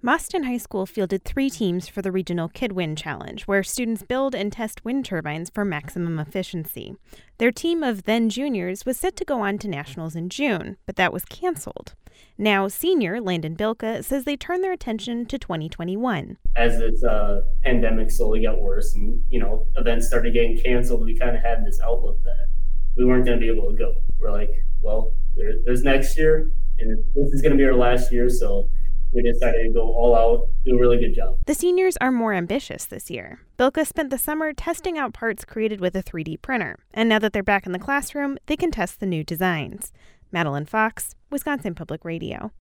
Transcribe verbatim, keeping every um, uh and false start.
Mauston High School fielded three teams for the Regional KidWin Challenge, where students build and test wind turbines for maximum efficiency. Their team of then juniors was set to go on to nationals in June, but that was canceled. Now, senior Landon Bilka says they turned their attention to twenty twenty-one. As this uh, pandemic slowly got worse and, you know, events started getting canceled, we kind of had this outlook that we weren't going to be able to go. We're like, well, there, there's next year, and this is going to be our last year, so we decided to go all out, do a really good job. The seniors are more ambitious this year. Bilka spent the summer testing out parts created with a three D printer, and now that they're back in the classroom, they can test the new designs. Madeline Fox, Wisconsin Public Radio.